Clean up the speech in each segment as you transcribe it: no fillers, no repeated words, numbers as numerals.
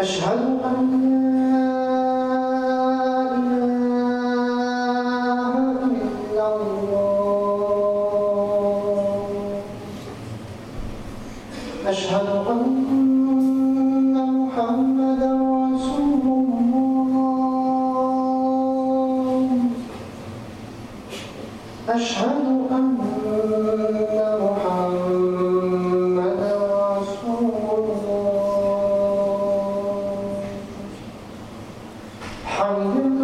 أشهد أن لا إله إلا الله أشهد أن محمدا رسول الله أشهد أن محمدا رسول الله حي على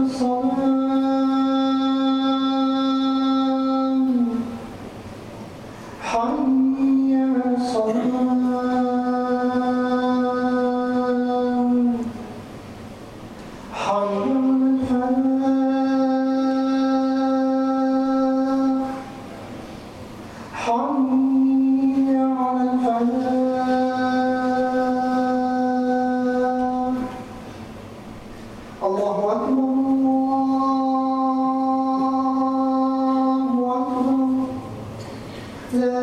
الصلاة حي على الصلاة حي على الفلاح حي على الفلاح الله أكبر الله أكبر لا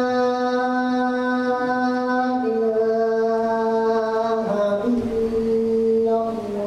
إله إلا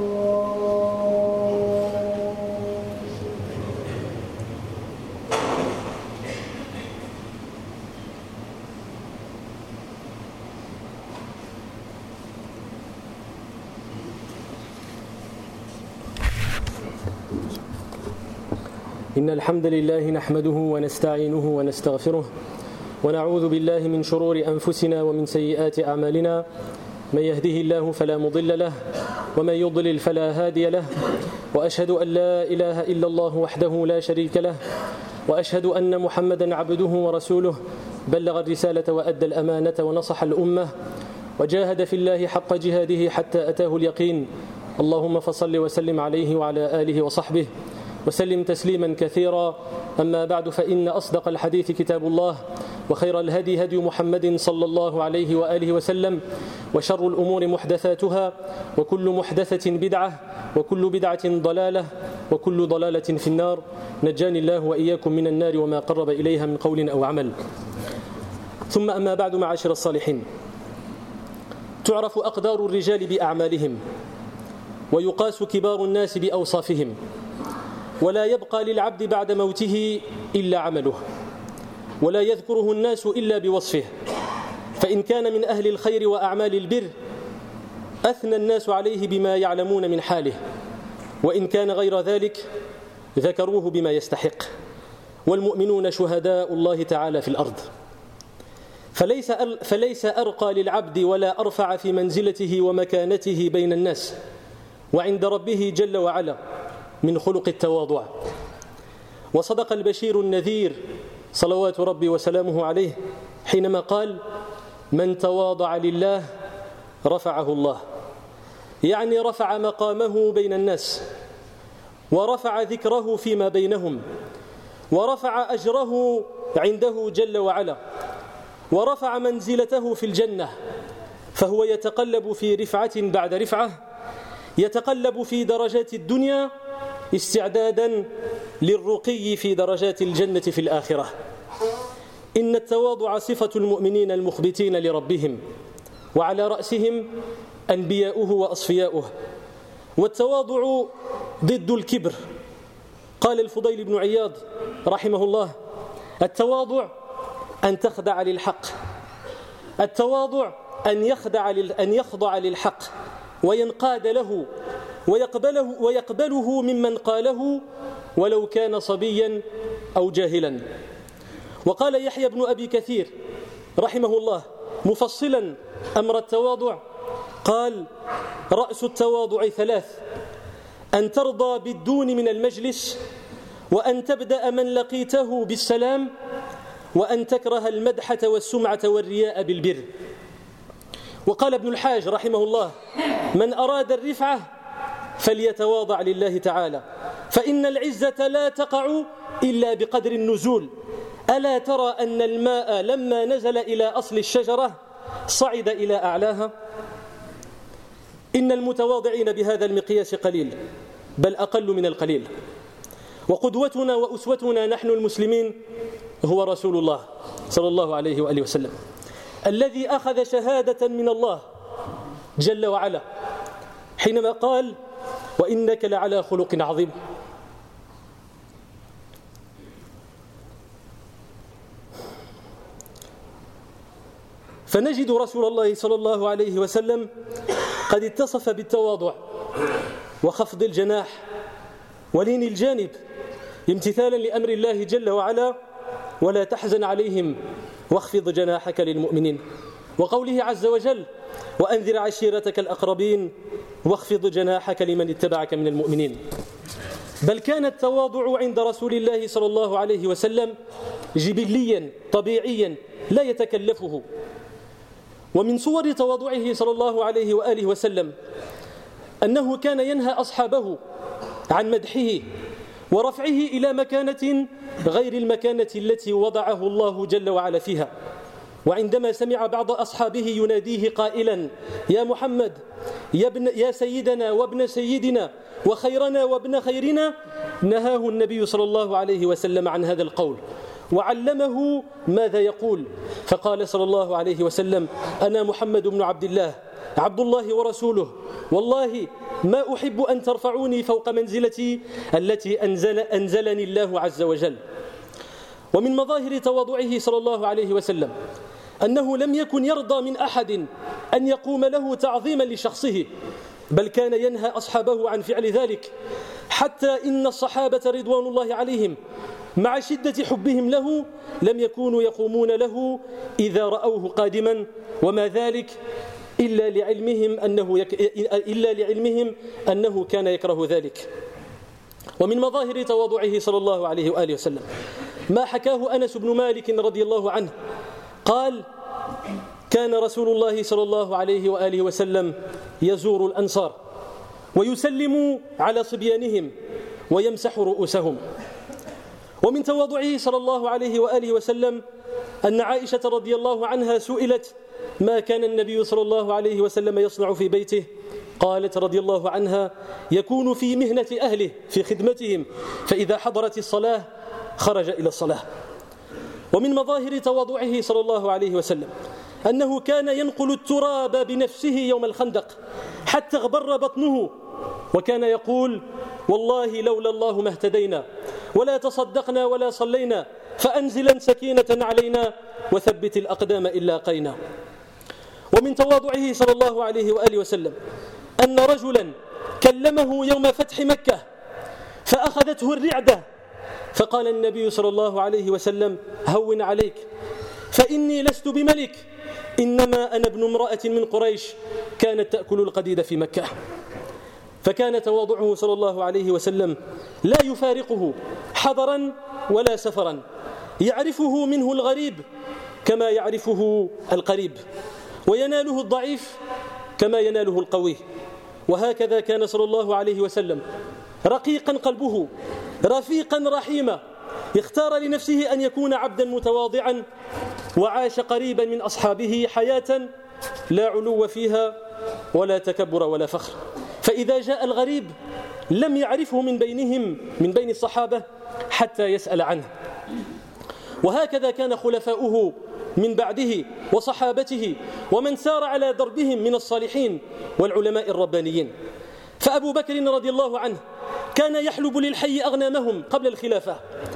إن الحمد لله نحمده ونستعينه ونستغفره ونعوذ بالله من شرور أنفسنا ومن سيئات أعمالنا من يهده الله فلا مضل له ومن يضلل فلا هادي له وأشهد أن لا إله إلا الله وحده لا شريك له وأشهد أن محمدا عبده ورسوله بلغ الرسالة وأدى الأمانة ونصح الأمة وجاهد في الله حق جهاده حتى أتاه اليقين اللهم فصل وسلم عليه وعلى آله وصحبه وسلم تسليما كثيرا أما بعد فإن أصدق الحديث كتاب الله وخير الهدي هدي محمد صلى الله عليه وآله وسلم وشر الأمور محدثاتها وكل محدثة بدعة وكل بدعة ضلالة وكل ضلالة في النار نجاني الله وإياكم من النار وما قرب إليها من قول أو عمل ثم أما بعد معاشر الصالحين تعرف أقدار الرجال بأعمالهم ويقاس كبار الناس بأوصافهم ولا يبقى للعبد بعد موته إلا عمله ولا يذكره الناس إلا بوصفه فإن كان من أهل الخير وأعمال البر أثنى الناس عليه بما يعلمون من حاله وإن كان غير ذلك ذكروه بما يستحق والمؤمنون شهداء الله تعالى في الأرض فليس أرقى للعبد ولا أرفع في منزلته ومكانته بين الناس وعند ربه جل وعلا من خلق التواضع وصدق البشير النذير صلوات ربي وسلامه عليه حينما قال من تواضع لله رفعه الله يعني رفع مقامه بين الناس ورفع ذكره فيما بينهم ورفع أجره عنده جل وعلا ورفع منزلته في الجنة فهو يتقلب في رفعة بعد رفعة يتقلب في درجات الدنيا استعدادا للرقي في درجات الجنة في الآخرة إن التواضع صفة المؤمنين المخبتين لربهم وعلى رأسهم أنبياؤه وأصفياؤه والتواضع ضد الكبر قال الفضيل بن عياض رحمه الله التواضع أن تخضع للحق التواضع أن يخضع للحق وينقاد له ويقبله ممن قاله ولو كان صبيا أو جاهلا وقال يحيى بن أبي كثير رحمه الله مفصلا أمر التواضع قال رأس التواضع ثلاث أن ترضى بالدون من المجلس وأن تبدأ من لقيته بالسلام وأن تكره المدحة والسمعة والرياء بالبر وقال ابن الحاج رحمه الله من أراد الرفعة فليتواضع لله تعالى فإن العزة لا تقع إلا بقدر النزول ألا ترى أن الماء لما نزل إلى أصل الشجرة صعد إلى أعلاها إن المتواضعين بهذا المقياس قليل بل أقل من القليل وقدوتنا وأسوتنا نحن المسلمين هو رسول الله صلى الله عليه وآله وسلم الذي أخذ شهادة من الله جل وعلا حينما قال: وإنك لعلى خلق عظيم. فنجد رسول الله صلى الله عليه وسلم قد اتصف بالتواضع وخفض الجناح ولين الجانب امتثالا لأمر الله جل وعلا: ولا تحزن عليهم واخفض جناحك للمؤمنين، وقوله عز وجل: وأنذر عشيرتك الأقربين واخفض جناحك لمن اتبعك من المؤمنين. بل كان التواضع عند رسول الله صلى الله عليه وسلم جبليا طبيعيا لا يتكلفه. ومن صور تواضعه صلى الله عليه وآله وسلم أنه كان ينهى أصحابه عن مدحه ورفعه إلى مكانة غير المكانة التي وضعه الله جل وعلا فيها. وعندما سمع بعض أصحابه يناديه قائلا: يا محمد، يا سيدنا وابن سيدنا وخيرنا وابن خيرنا، نهاه النبي صلى الله عليه وسلم عن هذا القول وعلمه ماذا يقول، فقال صلى الله عليه وسلم: أنا محمد بن عبد الله عبد الله ورسوله، والله ما أحب أن ترفعوني فوق منزلتي التي أنزلني الله عز وجل. ومن مظاهر تواضعه صلى الله عليه وسلم أنه لم يكن يرضى من أحد أن يقوم له تعظيما لشخصه، بل كان ينهى أصحابه عن فعل ذلك، حتى إن الصحابة رضوان الله عليهم مع شدة حبهم له لم يكونوا يقومون له إذا رأوه قادما، وما ذلك إلا لعلمهم أنه كان يكره ذلك. ومن مظاهر تواضعه صلى الله عليه وآله وسلم ما حكاه أنس بن مالك رضي الله عنه قال: كان رسول الله صلى الله عليه وآله وسلم يزور الأنصار ويسلم على صبيانهم ويمسح رؤوسهم. ومن تواضعه صلى الله عليه وآله وسلم أن عائشة رضي الله عنها سئلت: ما كان النبي صلى الله عليه وسلم يصنع في بيته؟ قالت رضي الله عنها: يكون في مهنة أهله في خدمتهم، فإذا حضرت الصلاة خرج إلى الصلاة. ومن مظاهر تواضعه صلى الله عليه وسلم أنه كان ينقل التراب بنفسه يوم الخندق حتى اغبر بطنه، وكان يقول: والله لولا الله ما اهتدينا ولا تصدقنا ولا صلينا، فأنزلا سكينة علينا وثبت الأقدام إن لاقينا. ومن تواضعه صلى الله عليه وآله وسلم أن رجلا كلمه يوم فتح مكة فأخذته الرعدة، فقال النبي صلى الله عليه وسلم: هون عليك، فإني لست بملك، إنما أنا ابن امرأة من قريش كانت تأكل القديد في مكة. فكان تواضعه صلى الله عليه وسلم لا يفارقه حضرا ولا سفرا، يعرفه منه الغريب كما يعرفه القريب، ويناله الضعيف كما يناله القوي. وهكذا كان صلى الله عليه وسلم رقيقا قلبه رفيقا رحيما، اختار لنفسه أن يكون عبدا متواضعا، وعاش قريبا من أصحابه حياة لا علو فيها ولا تكبر ولا فخر. فإذا جاء الغريب لم يعرفه من بين الصحابة حتى يسأل عنه. وهكذا كان خلفاؤه من بعده وصحابته ومن سار على دربهم من الصالحين والعلماء الربانيين. فأبو بكر رضي الله عنه كان يحلب للحي أغنامهم قبل الخلافة،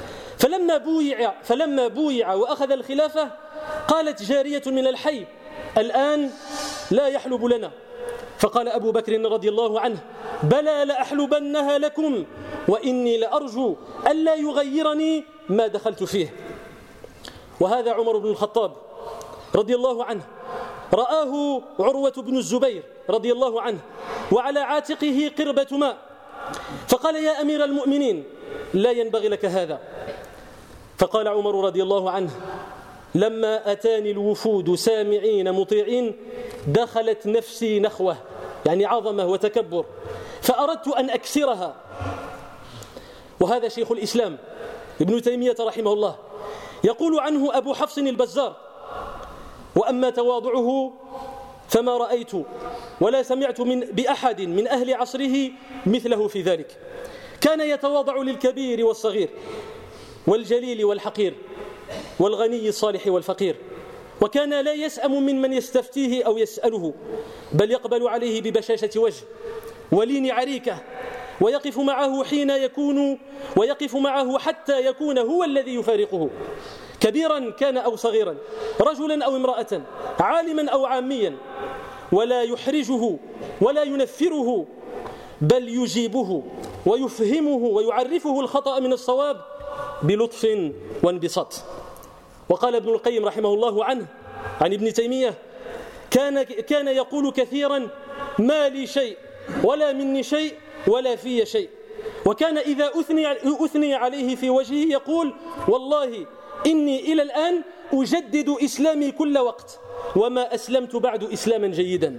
فلما بويع وأخذ الخلافة قالت جارية من الحي: الآن لا يحلب لنا. فقال أبو بكر رضي الله عنه: بلى لأحلبنها لكم، وإني لأرجو ألا يغيرني ما دخلت فيه. وهذا عمر بن الخطاب رضي الله عنه رآه عروة بن الزبير رضي الله عنه وعلى عاتقه قربة ماء، فقال: يا أمير المؤمنين لا ينبغي لك هذا. فقال عمر رضي الله عنه: لما أتاني الوفود سامعين مطيعين دخلت نفسي نخوة، يعني عظمة وتكبر، فأردت أن أكسرها. وهذا شيخ الإسلام ابن تيمية رحمه الله يقول عنه أبو حفص البزار: وأما تواضعه فما رأيت ولا سمعت بأحد من أهل عصره مثله في ذلك. كان يتواضع للكبير والصغير والجليل والحقير والغني الصالح والفقير، وكان لا يسأم من يستفتيه أو يسأله، بل يقبل عليه ببشاشة وجه ولين عريكة، ويقف معه حتى يكون هو الذي يفارقه، كبيرا كان أو صغيرا، رجلا أو امرأة، عالما أو عاميا، ولا يحرجه ولا ينفره، بل يجيبه ويفهمه ويعرفه الخطأ من الصواب بلطف وانبساط. وقال ابن القيم رحمه الله عنه عن ابن تيمية: كان يقول كثيرا: ما لي شيء ولا مني شيء ولا في شيء. وكان إذا أثني عليه في وجهه يقول: والله إني إلى الآن أجدد إسلامي كل وقت، وما أسلمت بعد إسلاما جيدا.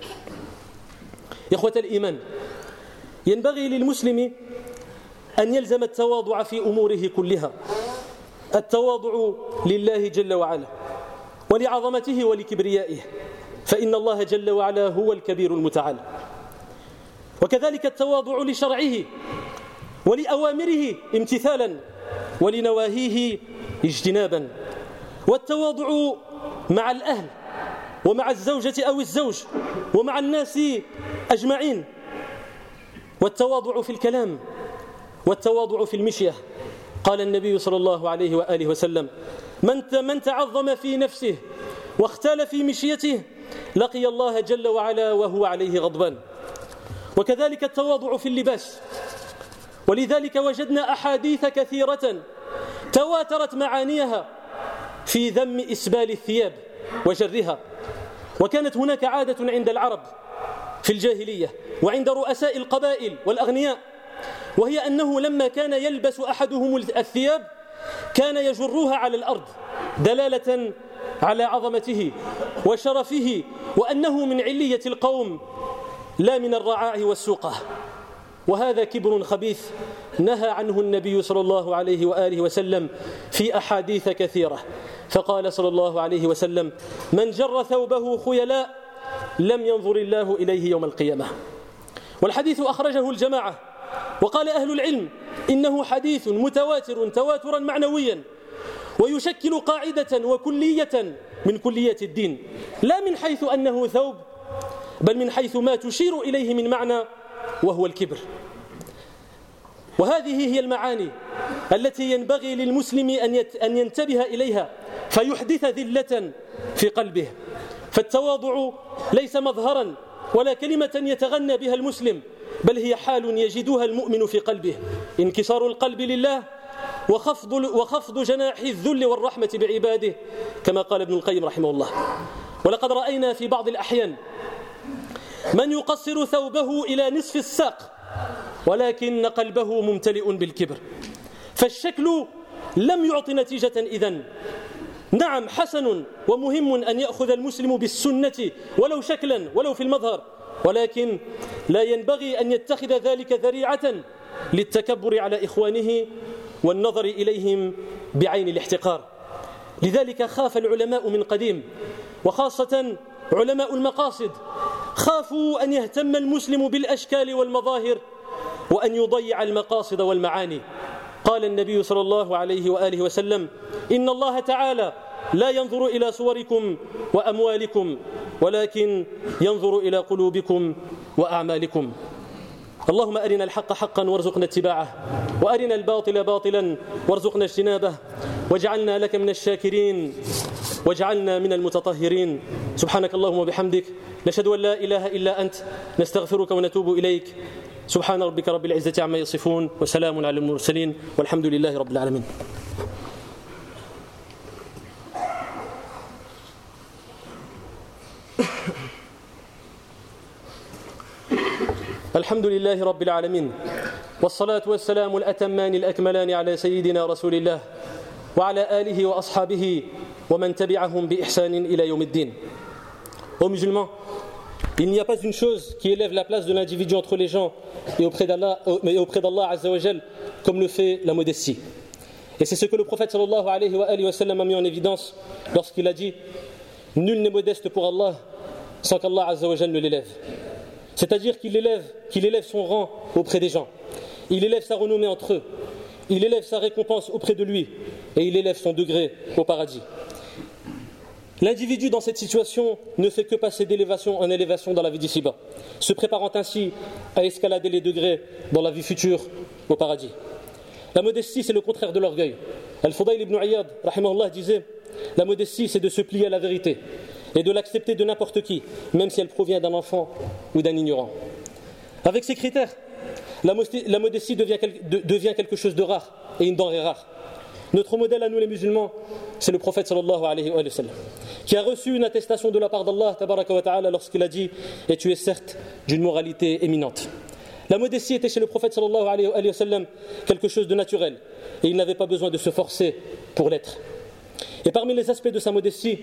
إخوة الإيمان، ينبغي للمسلم أن يلزم التواضع في أموره كلها، التواضع لله جل وعلا ولعظمته ولكبريائه، فإن الله جل وعلا هو الكبير المتعال. وكذلك التواضع لشرعه ولأوامره امتثالا ولنواهيه اجتنابا. والتواضع مع الأهل ومع الزوجة أو الزوج ومع الناس أجمعين، والتواضع في الكلام والتواضع في المشية. قال النبي صلى الله عليه وآله وسلم: من تعظم في نفسه واختال في مشيته لقي الله جل وعلا وهو عليه غضبان. وكذلك التواضع في اللباس، ولذلك وجدنا أحاديث كثيرة تواترت معانيها في ذم إسبال الثياب وجرها. وكانت هناك عادة عند العرب في الجاهلية وعند رؤساء القبائل والأغنياء، وهي أنه لما كان يلبس أحدهم الثياب كان يجرها على الأرض دلالة على عظمته وشرفه، وأنه من علية القوم لا من الرعاع والسوقة. وهذا كبر خبيث نهى عنه النبي صلى الله عليه وآله وسلم في أحاديث كثيرة. فقال صلى الله عليه وسلم: من جر ثوبه خيلاء لم ينظر الله إليه يوم القيامة. والحديث أخرجه الجماعة. وقال أهل العلم: إنه حديث متواتر تواترا معنويا، ويشكل قاعدة وكلية من كليات الدين، لا من حيث أنه ثوب، بل من حيث ما تشير إليه من معنى، وهو الكبر. وهذه هي المعاني التي ينبغي للمسلم أن ينتبه إليها فيحدث ذلة في قلبه. فالتواضع ليس مظهرا ولا كلمة يتغنى بها المسلم، بل هي حال يجدها المؤمن في قلبه، انكسار القلب لله وخفض جناح الذل والرحمة بعباده، كما قال ابن القيم رحمه الله. ولقد رأينا في بعض الأحيان من يقصر ثوبه إلى نصف الساق ولكن قلبه ممتلئ بالكبر، فالشكل لم يعط نتيجة إذن. نعم، حسن ومهم أن يأخذ المسلم بالسنة ولو شكلا ولو في المظهر، ولكن لا ينبغي أن يتخذ ذلك ذريعة للتكبر على إخوانه والنظر إليهم بعين الاحتقار. لذلك خاف العلماء من قديم، وخاصة علماء المقاصد، خافوا أن يهتم المسلم بالأشكال والمظاهر وأن يضيع المقاصد والمعاني. قال النبي صلى الله عليه وآله وسلم: إن الله تعالى لا ينظر إلى صوركم وأموالكم ولكن ينظر إلى قلوبكم وأعمالكم. اللهم أرنا الحق حقا وارزقنا اتباعه، وأرنا الباطل باطلا وارزقنا اجتنابه، واجعلنا لك من الشاكرين واجعلنا من المتطهرين. سبحانك اللهم وبحمدك، نشهد أن لا إله إلا أنت، نستغفرك ونتوب إليك. سبحان ربك رب العزة عما يصفون، وسلام على المرسلين، والحمد لله رب العالمين. الحمد لله رب العالمين، والصلاة والسلام الأتمان الأكملان على سيدنا رسول الله وعلى آله وأصحابه ومن تبعهم بإحسان إلى يوم الدين. Aux musulmans, il n'y a pas une chose qui élève la place de l'individu entre les gens et auprès d'Allah Azza wa Jal comme le fait la modestie. Et c'est ce que le prophète sallallahu alayhi wa sallam a mis en évidence lorsqu'il a dit: nul n'est modeste pour Allah sans qu'Allah Azza wa Jal ne l'élève. C'est-à-dire qu'il élève son rang auprès des gens, il élève sa renommée entre eux, il élève sa récompense auprès de lui et il élève son degré au paradis. L'individu dans cette situation ne fait que passer d'élévation en élévation dans la vie d'ici-bas, se préparant ainsi à escalader les degrés dans la vie future au paradis. La modestie, c'est le contraire de l'orgueil. Al-Fudayl ibn Iyad, rahimahullah, disait « La modestie, c'est de se plier à la vérité et de l'accepter de n'importe qui, même si elle provient d'un enfant ou d'un ignorant. » Avec ces critères, la modestie devient quelque chose de rare et une denrée rare. Notre modèle à nous les musulmans, c'est le prophète sallallahu alayhi wa sallam, qui a reçu une attestation de la part d'Allah tabaraka wa ta'ala lorsqu'il a dit « Et tu es certes d'une moralité éminente ». La modestie était chez le prophète sallallahu alayhi wa sallam quelque chose de naturel et il n'avait pas besoin de se forcer pour l'être. Et parmi les aspects de sa modestie,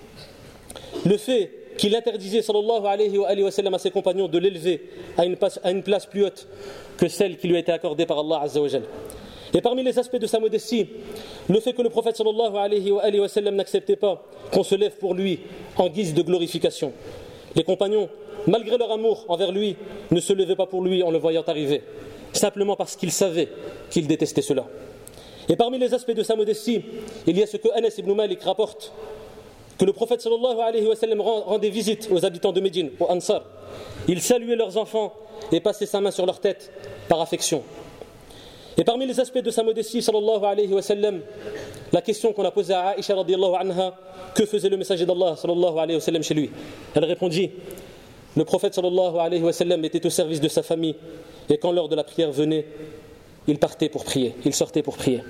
le fait qu'il interdisait sallallahu alayhi wa sallam à ses compagnons de l'élever à une place plus haute que celle qui lui a été accordée par Allah azza wa jal. Et parmi les aspects de sa modestie, le fait que le prophète sallallahu alayhi wa sallam n'acceptait pas qu'on se lève pour lui en guise de glorification. Les compagnons, malgré leur amour envers lui, ne se levaient pas pour lui en le voyant arriver, simplement parce qu'ils savaient qu'il détestait cela. Et parmi les aspects de sa modestie, il y a ce que Anas ibn Malik rapporte, que le prophète sallallahu alayhi wa sallam rendait visite aux habitants de Médine, aux Ansar. Il saluait leurs enfants et passait sa main sur leur tête par affection. Et parmi les aspects de sa modestie, sallallahu alayhi wa sallam, la question qu'on a posée à Aïcha radiyallahu anha, que faisait le messager d'Allah sallallahu alayhi wa sallam chez lui? Elle répondit, le prophète sallallahu alayhi wa sallam était au service de sa famille et quand l'heure de la prière venait, il partait pour prier, il sortait pour prier.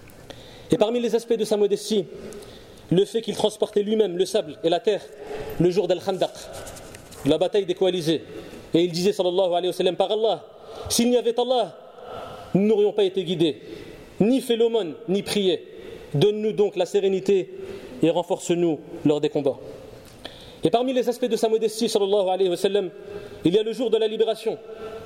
Et parmi les aspects de sa modestie, le fait qu'il transportait lui-même le sable et la terre le jour d'Al-Khandaq, la bataille des coalisés. Et il disait sallallahu alayhi wa sallam, par Allah, s'il n'y avait Allah, nous n'aurions pas été guidés, ni fait l'aumône, ni prié. Donne-nous donc la sérénité et renforce-nous lors des combats. Et parmi les aspects de sa modestie, sallallahu alayhi wa sallam, il y a le jour de la libération,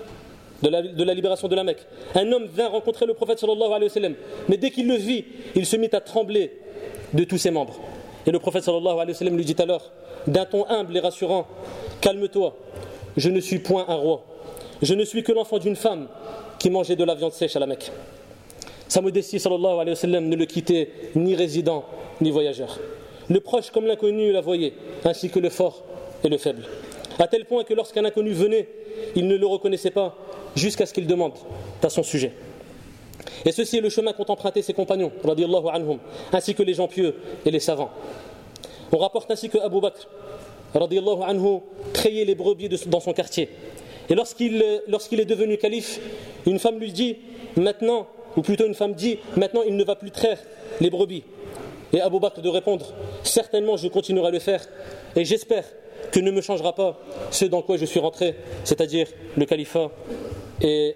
de la libération de la Mecque. Un homme vint rencontrer le prophète sallallahu alayhi wa sallam, mais dès qu'il le vit, il se mit à trembler de tous ses membres. Et le prophète sallallahu alayhi wa sallam lui dit alors, d'un ton humble et rassurant, calme-toi, je ne suis point un roi, je ne suis que l'enfant d'une femme qui mangeait de la viande sèche à la Mecque. Sa modestie sallallahu alayhi wa sallam ne le quittait ni résident ni voyageur. Le proche comme l'inconnu la voyait, ainsi que le fort et le faible. À tel point que lorsqu'un inconnu venait, il ne le reconnaissait pas jusqu'à ce qu'il demande à son sujet. Et ceci est le chemin qu'ont emprunté ses compagnons, radiyallahu anhum, ainsi que les gens pieux et les savants. On rapporte ainsi que Abu Bakr, radiyallahu anhu, trayait les brebis dans son quartier. Et lorsqu'il est devenu calife, une femme lui dit, maintenant, ou plutôt une femme dit, maintenant il ne va plus traire les brebis. Et Abu Bakr de répondre, certainement je continuerai à le faire, et j'espère que ne me changera pas ce dans quoi je suis rentré, c'est-à-dire le califat et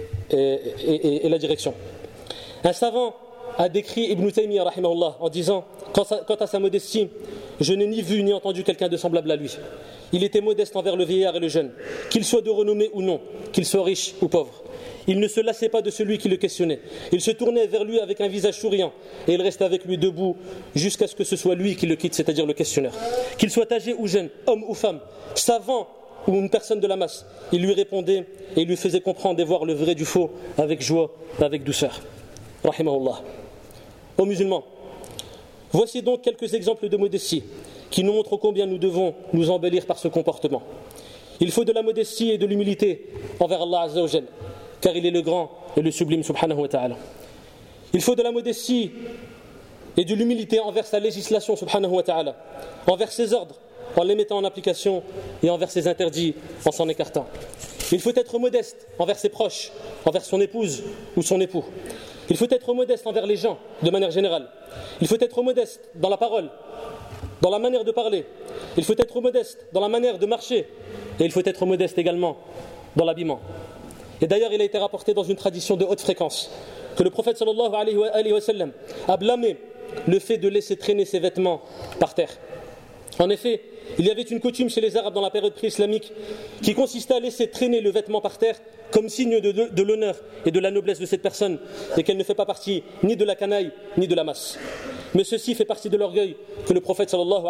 la direction. Un savant a décrit Ibn Taymiyyah rahimahullah en disant, quant à sa modestie, je n'ai ni vu ni entendu quelqu'un de semblable à lui. Il était modeste envers le vieillard et le jeune, qu'il soit de renommée ou non, qu'il soit riche ou pauvre. Il ne se lassait pas de celui qui le questionnait. Il se tournait vers lui avec un visage souriant et il restait avec lui debout jusqu'à ce que ce soit lui qui le quitte, c'est-à-dire le questionneur. Qu'il soit âgé ou jeune, homme ou femme, savant ou une personne de la masse, il lui répondait et il lui faisait comprendre et voir le vrai du faux avec joie et avec douceur. Rahimahullah. Aux musulmans, voici donc quelques exemples de modestie qui nous montrent combien nous devons nous embellir par ce comportement. Il faut de la modestie et de l'humilité envers Allah Azza wa Jal, car il est le grand et le sublime subhanahu wa ta'ala. Il faut de la modestie et de l'humilité envers sa législation subhanahu wa ta'ala, envers ses ordres en les mettant en application et envers ses interdits en s'en écartant. Il faut être modeste envers ses proches, envers son épouse ou son époux. Il faut être modeste envers les gens de manière générale. Il faut être modeste dans la parole, dans la manière de parler. Il faut être modeste dans la manière de marcher. Et il faut être modeste également dans l'habillement. Et d'ailleurs, il a été rapporté dans une tradition de haute fréquence que le prophète sallallahu alayhi wa sallam a blâmé le fait de laisser traîner ses vêtements par terre. En effet, il y avait une coutume chez les Arabes dans la période pré-islamique qui consistait à laisser traîner le vêtement par terre comme signe de l'honneur et de la noblesse de cette personne et qu'elle ne fait pas partie ni de la canaille ni de la masse. Mais ceci fait partie de l'orgueil que le prophète sallallahu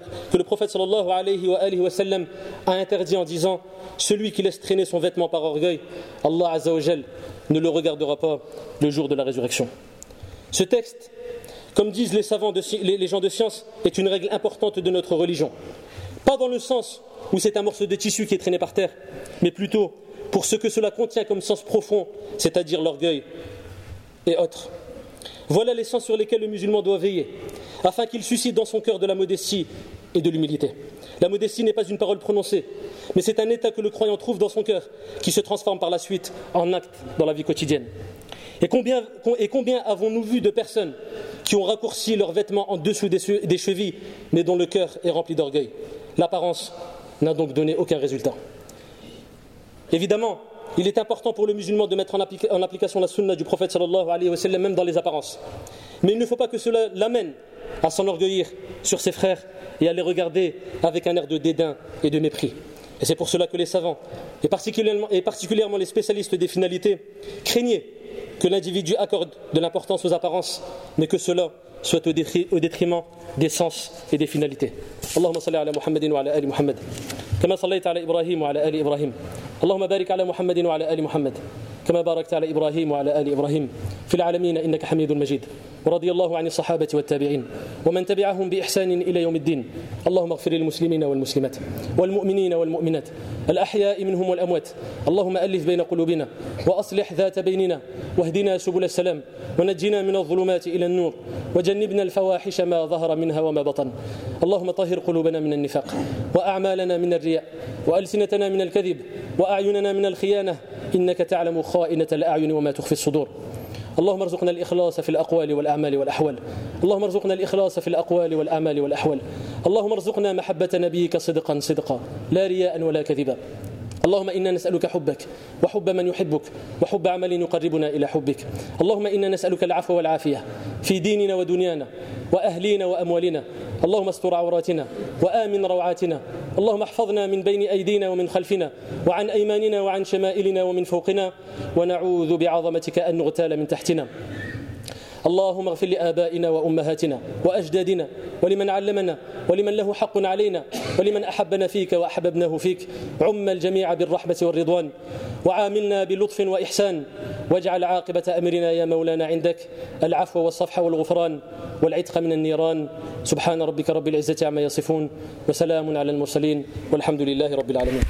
alayhi wa sallam a interdit en disant « Celui qui laisse traîner son vêtement par orgueil, Allah Azza wa Jal ne le regardera pas le jour de la résurrection. » Ce texte comme disent les savants, les gens de science, est une règle importante de notre religion. Pas dans le sens où c'est un morceau de tissu qui est traîné par terre, mais plutôt pour ce que cela contient comme sens profond, c'est-à-dire l'orgueil et autres. Voilà les sens sur lesquels le musulman doit veiller, afin qu'il suscite dans son cœur de la modestie et de l'humilité. La modestie n'est pas une parole prononcée, mais c'est un état que le croyant trouve dans son cœur, qui se transforme par la suite en acte dans la vie quotidienne. Et combien avons-nous vu de personnes qui ont raccourci leurs vêtements en dessous des chevilles, mais dont le cœur est rempli d'orgueil. L'apparence n'a donc donné aucun résultat. Évidemment, il est important pour le musulman de mettre en application la sunna du prophète sallallahu alayhi wa sallam, même dans les apparences. Mais il ne faut pas que cela l'amène à s'enorgueillir sur ses frères et à les regarder avec un air de dédain et de mépris. Et c'est pour cela que les savants, et particulièrement les spécialistes des finalités, craignaient que l'individu accorde de l'importance aux apparences, mais que cela soit au détriment des sens et des finalités. Allahumma salli ala Muhammadin wa ala ali Muhammad, kama sallaita ala Ibrahim wa ala ali Ibrahim. Allahumma barik ala Muhammadin wa ala ali Muhammad, كما باركت على إبراهيم وعلى آل إبراهيم في العالمين إنك حميد مجيد. ورضي الله عن الصحابة والتابعين ومن تبعهم بإحسان إلى يوم الدين. اللهم اغفر للمسلمين والمسلمات والمؤمنين والمؤمنات الأحياء منهم والأموات. اللهم ألف بين قلوبنا وأصلح ذات بيننا واهدنا سبل السلام ونجنا من الظلمات إلى النور وجنبنا الفواحش ما ظهر منها وما بطن. اللهم طهر قلوبنا من النفاق وأعمالنا من الرياء وألسنتنا من الكذب وأعيننا من الخيانة إنك تعلم خائنة الأعين وما تخفي الصدور. اللهم ارزقنا الإخلاص في الأقوال والأعمال والأحوال. اللهم ارزقنا الإخلاص في الأقوال والأعمال والأحوال. اللهم ارزقنا محبة نبيك صدقا صدقا لا رياء ولا كذبا. اللهم إنا نسألك حبك وحب من يحبك وحب عمل يقربنا إلى حبك. اللهم إنا نسألك العفو والعافية في ديننا ودنيانا وأهلينا وأموالنا. اللهم استر عوراتنا وآمن روعاتنا. اللهم احفظنا من بين أيدينا ومن خلفنا وعن أيماننا وعن شمائلنا ومن فوقنا ونعوذ بعظمتك أن نغتال من تحتنا. اللهم اغفر لآبائنا وأمهاتنا وأجدادنا ولمن علمنا ولمن له حق علينا ولمن أحبنا فيك وأحببناه فيك. عم الجميع بالرحمة والرضوان وعاملنا بلطف وإحسان واجعل عاقبة أمرنا يا مولانا عندك العفو والصفح والغفران والعتق من النيران. سبحان ربك رب العزة عما يصفون وسلام على المرسلين والحمد لله رب العالمين.